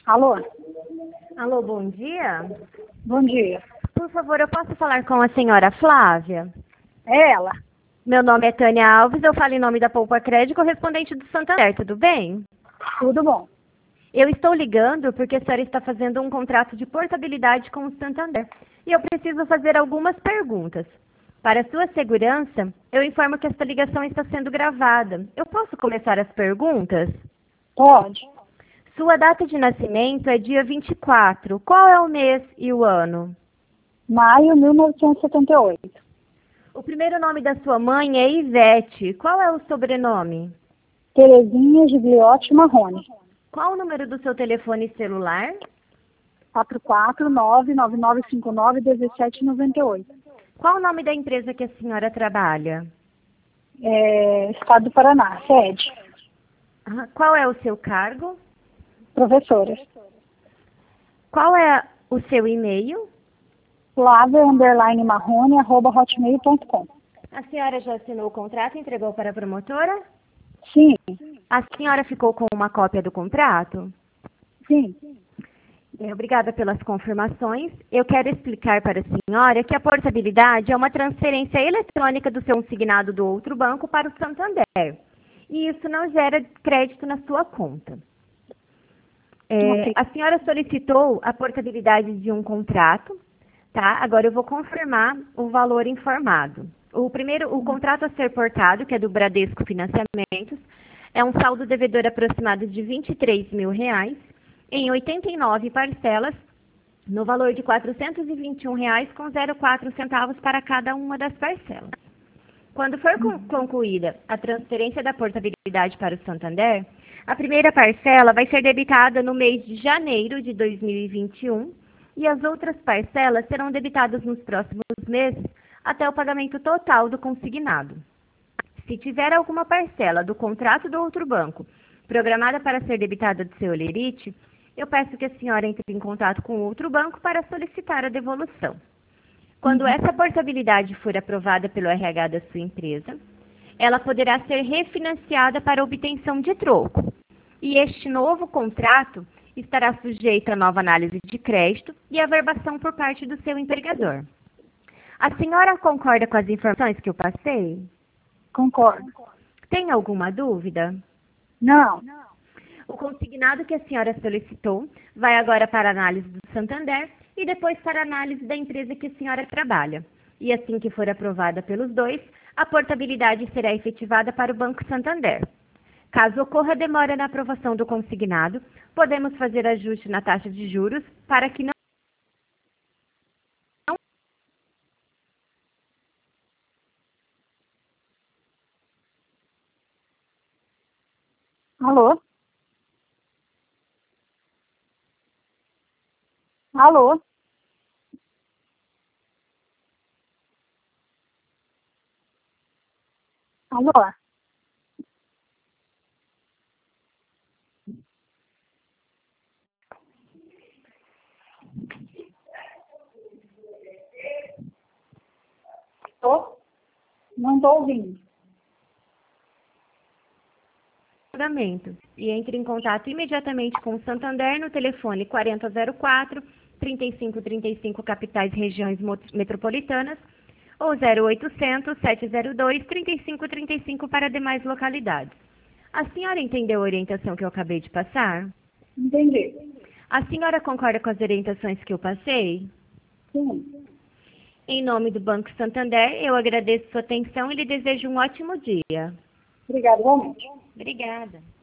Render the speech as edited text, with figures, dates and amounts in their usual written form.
Alô? Alô, bom dia. Bom dia. Por favor, eu posso falar com a senhora Flávia? É ela? Meu nome é Tânia Alves, eu falo em nome da Poupa Crédito, correspondente do Santander, tudo bem? Tudo bom. Eu estou ligando porque a senhora está fazendo um contrato de portabilidade com o Santander. E eu preciso fazer algumas perguntas. Para sua segurança, eu informo que esta ligação está sendo gravada. Eu posso começar as perguntas? Pode. Sua data de nascimento é dia 24. Qual é o mês e o ano? Maio 1978. O primeiro nome da sua mãe é Ivete. Qual é o sobrenome? Terezinha Gigliotti Marrone. Qual o número do seu telefone celular? 449-9959-1798. Qual o nome da empresa que a senhora trabalha? Estado do Paraná, sede. Qual é o seu cargo? Professora. Qual é o seu e-mail? Flávia_Marrone@hotmail.com. A senhora já assinou o contrato e entregou para a promotora? Sim, A senhora ficou com uma cópia do contrato? sim. Obrigada pelas confirmações. Eu quero explicar para a senhora que a portabilidade é uma transferência eletrônica do seu consignado do outro banco para o Santander. E isso não gera crédito na sua conta. Ok. A senhora solicitou a portabilidade de um contrato, tá? Agora eu vou confirmar o valor informado. O contrato a ser portado, que é do Bradesco Financiamentos, é um saldo devedor aproximado de R$ 23 mil, em 89 parcelas, no valor de R$ 421,04 para cada uma das parcelas. Quando for concluída a transferência da portabilidade para o Santander, a primeira parcela vai ser debitada no mês de janeiro de 2021 e as outras parcelas serão debitadas nos próximos meses até o pagamento total do consignado. Se tiver alguma parcela do contrato do outro banco programada para ser debitada do seu holerite, eu peço que a senhora entre em contato com outro banco para solicitar a devolução. Quando essa portabilidade for aprovada pelo RH da sua empresa, ela poderá ser refinanciada para obtenção de troco. E este novo contrato estará sujeito a nova análise de crédito e averbação por parte do seu empregador. A senhora concorda com as informações que eu passei? Concordo. Tem alguma dúvida? Não. O consignado que a senhora solicitou vai agora para a análise do Santander e depois para a análise da empresa que a senhora trabalha. E assim que for aprovada pelos dois, a portabilidade será efetivada para o Banco Santander. Caso ocorra demora na aprovação do consignado, podemos fazer ajuste na taxa de juros para que não... Alô? Alô? Alô? Tô? Não estou ouvindo. pagamento e entre em contato imediatamente com o Santander no telefone 4004-3535 capitais regiões metropolitanas ou 0800-702-3535 para demais localidades. A senhora entendeu a orientação que eu acabei de passar? Entendi. A senhora concorda com as orientações que eu passei? Sim. Em nome do Banco Santander, eu agradeço sua atenção e lhe desejo um ótimo dia. Obrigada, igualmente. Obrigada.